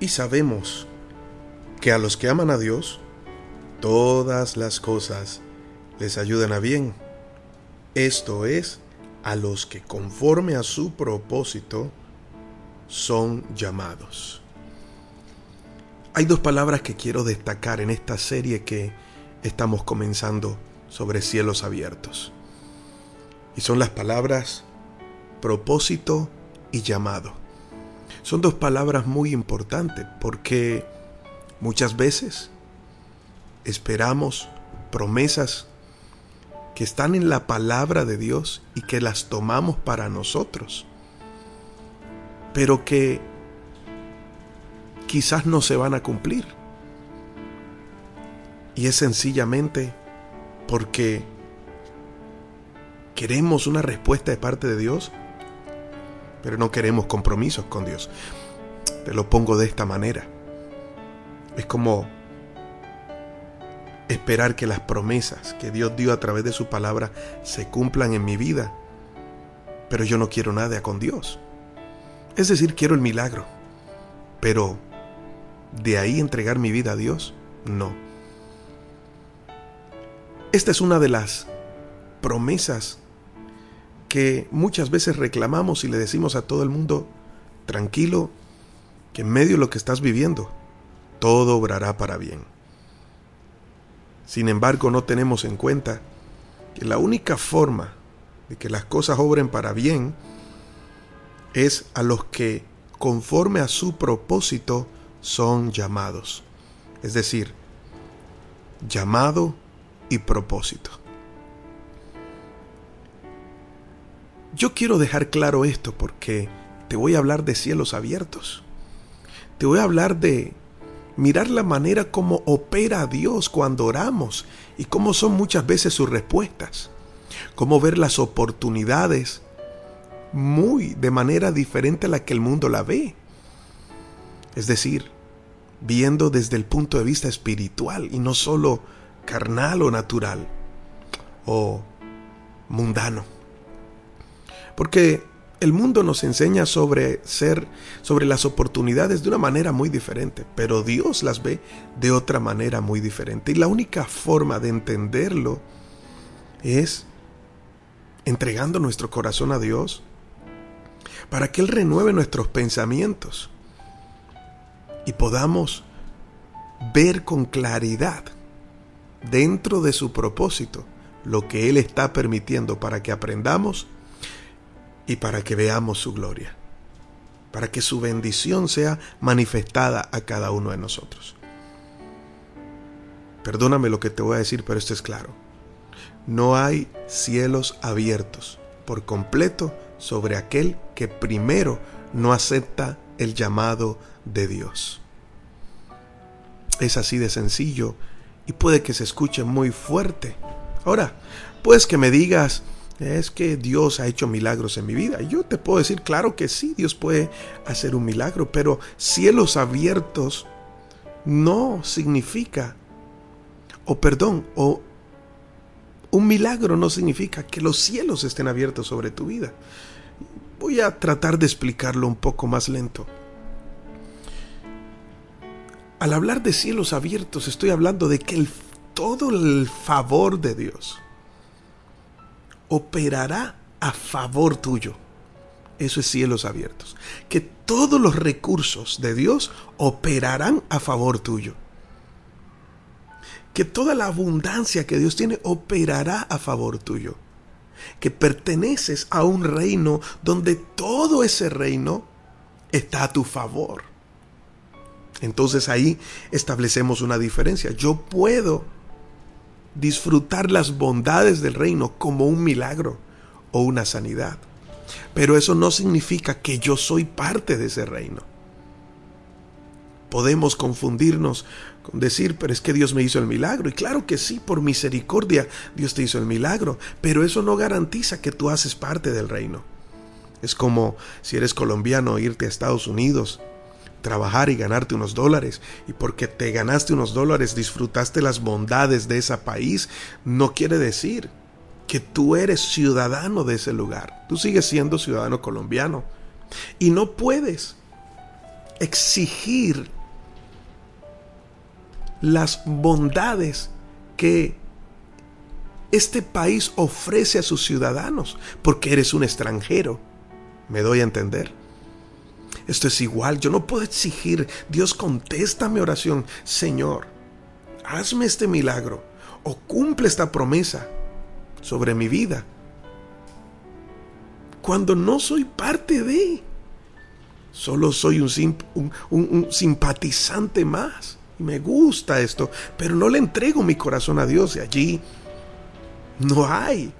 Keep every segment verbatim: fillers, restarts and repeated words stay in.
Y sabemos que a los que aman a Dios, todas las cosas les ayudan a bien. Esto es, a los que conforme a su propósito son llamados. Hay dos palabras que quiero destacar en esta serie que estamos comenzando sobre cielos abiertos. Y son las palabras propósito y llamado. Son dos palabras muy importantes porque muchas veces esperamos promesas que están en la palabra de Dios y que las tomamos para nosotros, pero que quizás no se van a cumplir. Y es sencillamente porque queremos una respuesta de parte de Dios, pero no queremos compromisos con Dios. Te lo pongo de esta manera. Es como esperar que las promesas que Dios dio a través de su palabra se cumplan en mi vida, pero yo no quiero nada con Dios. Es decir, quiero el milagro, pero de ahí entregar mi vida a Dios, no. Esta es una de las promesas que muchas veces reclamamos y le decimos a todo el mundo: tranquilo, que en medio de lo que estás viviendo, todo obrará para bien. Sin embargo, no tenemos en cuenta que la única forma de que las cosas obren para bien es a los que, conforme a su propósito, son llamados. Es decir, llamado y propósito. Yo quiero dejar claro esto porque te voy a hablar de cielos abiertos. Te voy a hablar de mirar la manera como opera Dios cuando oramos y cómo son muchas veces sus respuestas. Cómo ver las oportunidades muy de manera diferente a la que el mundo la ve. Es decir, viendo desde el punto de vista espiritual y no solo carnal o natural o mundano. Porque el mundo nos enseña sobre ser, sobre las oportunidades de una manera muy diferente, pero Dios las ve de otra manera muy diferente. Y la única forma de entenderlo es entregando nuestro corazón a Dios para que Él renueve nuestros pensamientos y podamos ver con claridad dentro de su propósito lo que Él está permitiendo para que aprendamos y para que veamos su gloria, para que su bendición sea manifestada a cada uno de nosotros. Perdóname lo que te voy a decir, pero esto es claro. No hay cielos abiertos por completo sobre aquel que primero no acepta el llamado de Dios. Es así de sencillo y puede que se escuche muy fuerte. Ahora, puedes que me digas: es que Dios ha hecho milagros en mi vida. Y yo te puedo decir, claro que sí, Dios puede hacer un milagro, pero cielos abiertos no significa, o perdón, o un milagro no significa que los cielos estén abiertos sobre tu vida. Voy a tratar de explicarlo un poco más lento. Al hablar de cielos abiertos, estoy hablando de que el, todo el favor de Dios operará a favor tuyo. Eso es cielos abiertos. Que todos los recursos de Dios operarán a favor tuyo. Que toda la abundancia que Dios tiene operará a favor tuyo. Que perteneces a un reino donde todo ese reino está a tu favor. Entonces ahí establecemos una diferencia. Yo puedo disfrutar las bondades del reino como un milagro o una sanidad, pero eso no significa que yo soy parte de ese reino. Podemos confundirnos con decir: pero es que Dios me hizo el milagro. Y claro que sí, por misericordia Dios te hizo el milagro, pero eso no garantiza que tú haces parte del reino. Es como si eres colombiano, irte a Estados Unidos, trabajar y ganarte unos dólares, y porque te ganaste unos dólares disfrutaste las bondades de ese país, no quiere decir que tú eres ciudadano de ese lugar. Tú sigues siendo ciudadano colombiano y no puedes exigir las bondades que este país ofrece a sus ciudadanos, porque eres un extranjero. ¿Me doy a entender? Esto es igual, yo no puedo exigir, Dios, contesta mi oración, Señor, hazme este milagro o cumple esta promesa sobre mi vida, cuando no soy parte de, solo soy un, simp- un, un, un simpatizante más. Me gusta esto, pero no le entrego mi corazón a Dios, y allí no hay.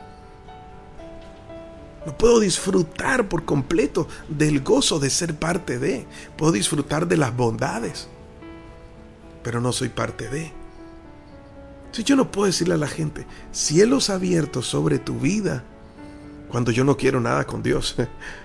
No puedo disfrutar por completo del gozo de ser parte de. Puedo disfrutar de las bondades, pero no soy parte de. Si yo no puedo decirle a la gente, cielos abiertos sobre tu vida, cuando yo no quiero nada con Dios,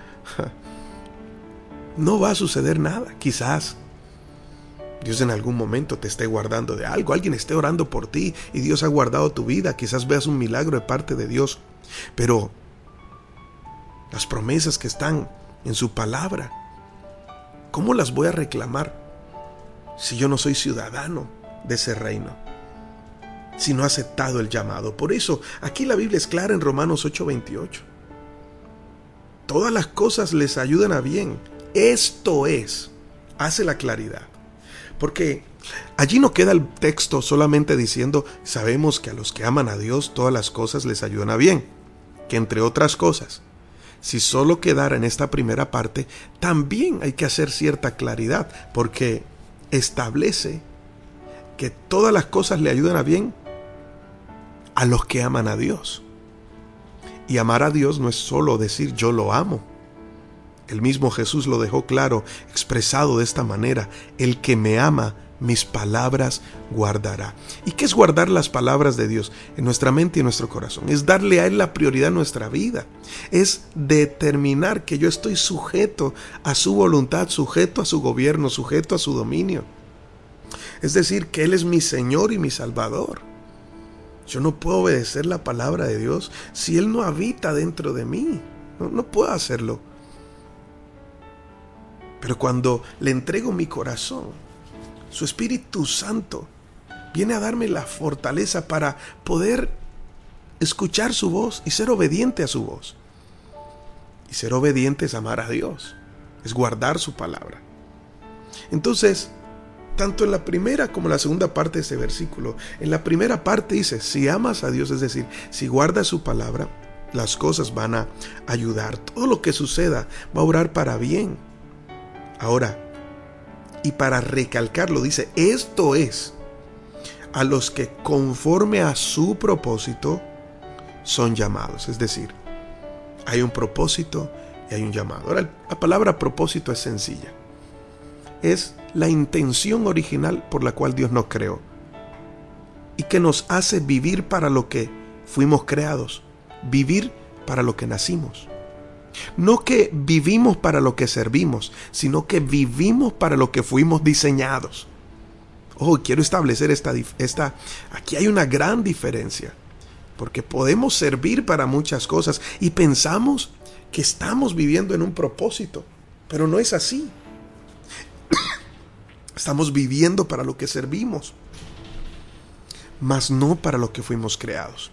no va a suceder nada. Quizás Dios en algún momento te esté guardando de algo, alguien esté orando por ti y Dios ha guardado tu vida, quizás veas un milagro de parte de Dios, pero las promesas que están en su palabra, ¿cómo las voy a reclamar si yo no soy ciudadano de ese reino? Si no he aceptado el llamado. Por eso, aquí la Biblia es clara en Romanos ocho veintiocho. Todas las cosas les ayudan a bien. Esto es, hace la claridad. Porque allí no queda el texto solamente diciendo, sabemos que a los que aman a Dios todas las cosas les ayudan a bien. Que entre otras cosas, si solo quedara en esta primera parte, también hay que hacer cierta claridad, porque establece que todas las cosas le ayudan a bien a los que aman a Dios. Y amar a Dios no es solo decir yo lo amo. El mismo Jesús lo dejó claro, expresado de esta manera: el que me ama, mis palabras guardará. ¿Y qué es guardar las palabras de Dios en nuestra mente y en nuestro corazón? Es darle a Él la prioridad en nuestra vida. Es determinar que yo estoy sujeto a su voluntad, sujeto a su gobierno, sujeto a su dominio. Es decir, que Él es mi Señor y mi Salvador. Yo no puedo obedecer la palabra de Dios si Él no habita dentro de mí. No, no puedo hacerlo. Pero cuando le entrego mi corazón, su Espíritu Santo viene a darme la fortaleza para poder escuchar su voz y ser obediente a su voz. Y ser obediente es amar a Dios, es guardar su palabra. Entonces, tanto en la primera como en la segunda parte de ese versículo, en la primera parte dice, si amas a Dios, es decir, si guardas su palabra, las cosas van a ayudar. Todo lo que suceda va a obrar para bien. Ahora, y para recalcarlo, dice, esto es a los que conforme a su propósito son llamados. Es decir, hay un propósito y hay un llamado. Ahora, la palabra propósito es sencilla. Es la intención original por la cual Dios nos creó y que nos hace vivir para lo que fuimos creados, vivir para lo que nacimos. No que vivimos para lo que servimos, sino que vivimos para lo que fuimos diseñados. Oh, quiero establecer esta, esta, aquí hay una gran diferencia, porque podemos servir para muchas cosas y pensamos que estamos viviendo en un propósito, pero no es así. Estamos viviendo para lo que servimos, mas no para lo que fuimos creados.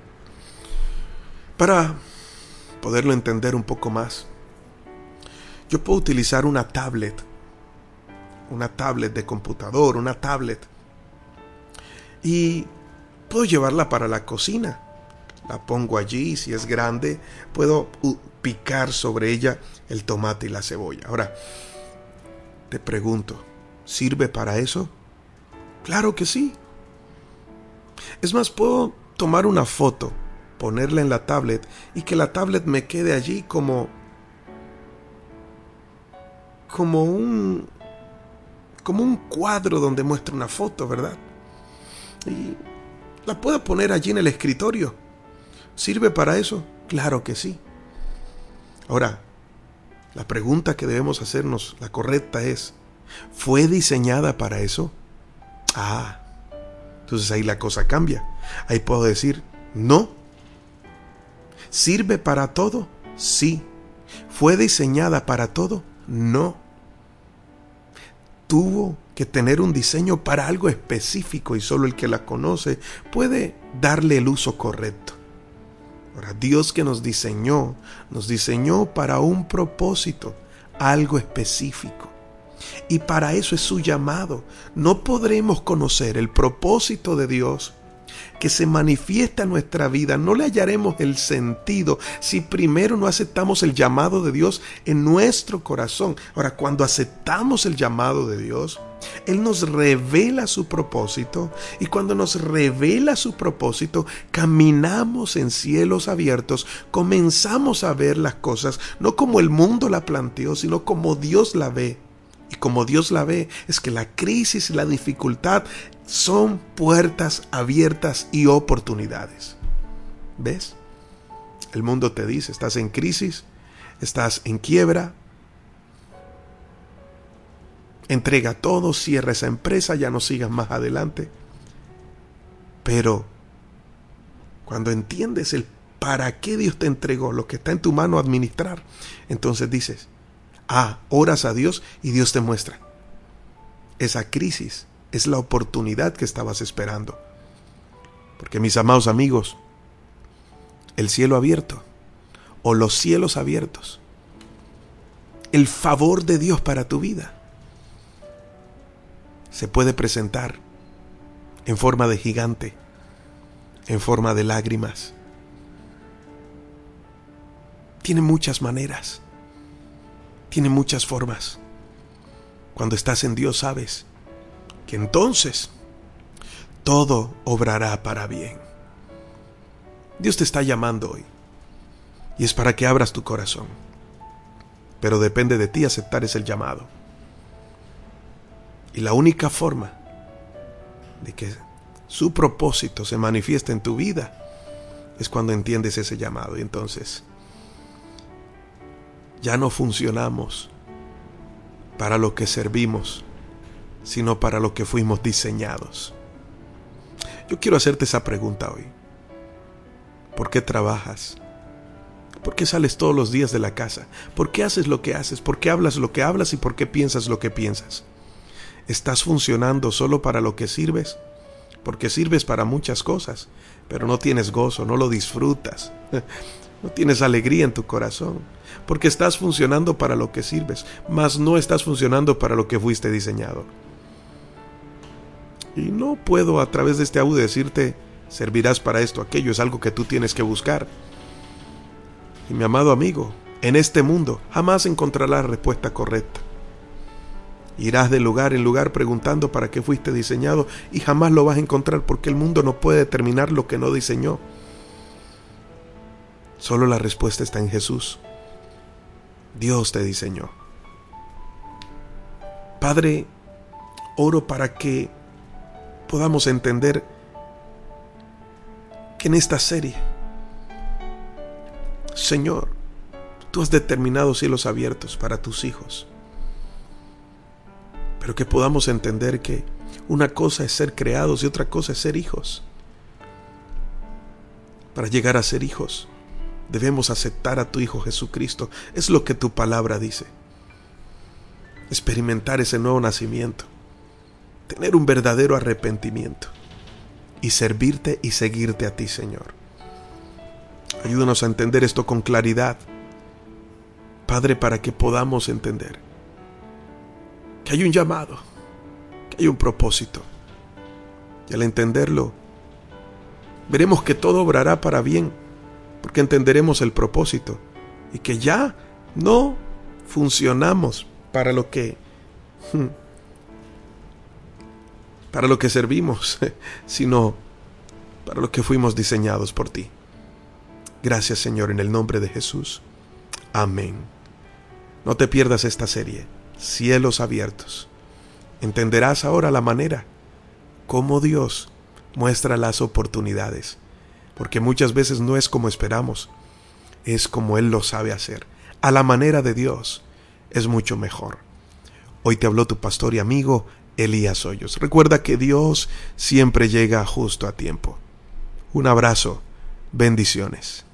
Para poderlo entender un poco más, yo puedo utilizar una tablet, una tablet de computador, una tablet, y puedo llevarla para la cocina. La pongo allí, si es grande, puedo picar sobre ella el tomate y la cebolla. Ahora, te pregunto, ¿sirve para eso? Claro que sí. Es más, puedo tomar una foto, ponerla en la tablet y que la tablet me quede allí como como un como un cuadro donde muestra una foto, ¿verdad? Y la puedo poner allí en el escritorio. ¿Sirve para eso? Claro que sí. Ahora, la pregunta que debemos hacernos, la correcta es, ¿fue diseñada para eso? Ah, entonces ahí la cosa cambia. Ahí puedo decir, no. ¿Sirve para todo? Sí. ¿Fue diseñada para todo? No. tuvo que tener un diseño para algo específico y solo el que la conoce puede darle el uso correcto. Ahora, Dios que nos diseñó, nos diseñó para un propósito, algo específico. Y para eso es su llamado. No podremos conocer el propósito de Dios que se manifiesta en nuestra vida, no le hallaremos el sentido si primero no aceptamos el llamado de Dios en nuestro corazón. Ahora, cuando aceptamos el llamado de Dios, Él nos revela su propósito, y cuando nos revela su propósito, caminamos en cielos abiertos, comenzamos a ver las cosas no como el mundo la planteó, sino como Dios la ve. Y como Dios la ve, es que la crisis y la dificultad son puertas abiertas y oportunidades. ¿Ves? El mundo te dice, estás en crisis, estás en quiebra, entrega todo, cierra esa empresa, ya no sigas más adelante. Pero cuando entiendes el para qué Dios te entregó lo que está en tu mano administrar, entonces dices, ah, oras a Dios y Dios te muestra. Esa crisis es la oportunidad que estabas esperando. Porque, mis amados amigos, el cielo abierto o los cielos abiertos, el favor de Dios para tu vida, se puede presentar en forma de gigante, en forma de lágrimas. Tiene muchas maneras. Tiene muchas formas. Cuando estás en Dios, sabes que entonces todo obrará para bien. Dios te está llamando hoy, y es para que abras tu corazón. Pero depende de ti aceptar ese llamado. Y la única forma de que su propósito se manifieste en tu vida es cuando entiendes ese llamado. Y entonces ya no funcionamos para lo que servimos, sino para lo que fuimos diseñados. Yo quiero hacerte esa pregunta hoy. ¿Por qué trabajas? ¿Por qué sales todos los días de la casa? ¿Por qué haces lo que haces? ¿Por qué hablas lo que hablas? ¿Y por qué piensas lo que piensas? ¿Estás funcionando solo para lo que sirves? Porque sirves para muchas cosas, pero no tienes gozo, no lo disfrutas. No tienes alegría en tu corazón, porque estás funcionando para lo que sirves, mas no estás funcionando para lo que fuiste diseñado. Y no puedo a través de este audio decirte, servirás para esto, aquello, es algo que tú tienes que buscar. Y mi amado amigo, en este mundo jamás encontrarás la respuesta correcta. Irás de lugar en lugar preguntando para qué fuiste diseñado y jamás lo vas a encontrar, porque el mundo no puede determinar lo que no diseñó. Solo la respuesta está en Jesús. Dios te diseñó. Padre, oro para que podamos entender que en esta serie, Señor, tú has determinado cielos abiertos para tus hijos. Pero que podamos entender que una cosa es ser creados y otra cosa es ser hijos. Para llegar a ser hijos, debemos aceptar a tu Hijo Jesucristo. Es lo que tu palabra dice. Experimentar ese nuevo nacimiento. Tener un verdadero arrepentimiento. Y servirte y seguirte a ti, Señor. Ayúdanos a entender esto con claridad, Padre, para que podamos entender que hay un llamado, que hay un propósito. Y al entenderlo, veremos que todo obrará para bien, porque entenderemos el propósito y que ya no funcionamos para lo que para lo que servimos, sino para lo que fuimos diseñados por ti. Gracias, Señor, en el nombre de Jesús. Amén. No te pierdas esta serie, Cielos Abiertos. Entenderás ahora la manera cómo Dios muestra las oportunidades, porque muchas veces no es como esperamos, es como Él lo sabe hacer. A la manera de Dios es mucho mejor. Hoy te habló tu pastor y amigo Elías Hoyos. Recuerda que Dios siempre llega justo a tiempo. Un abrazo, bendiciones.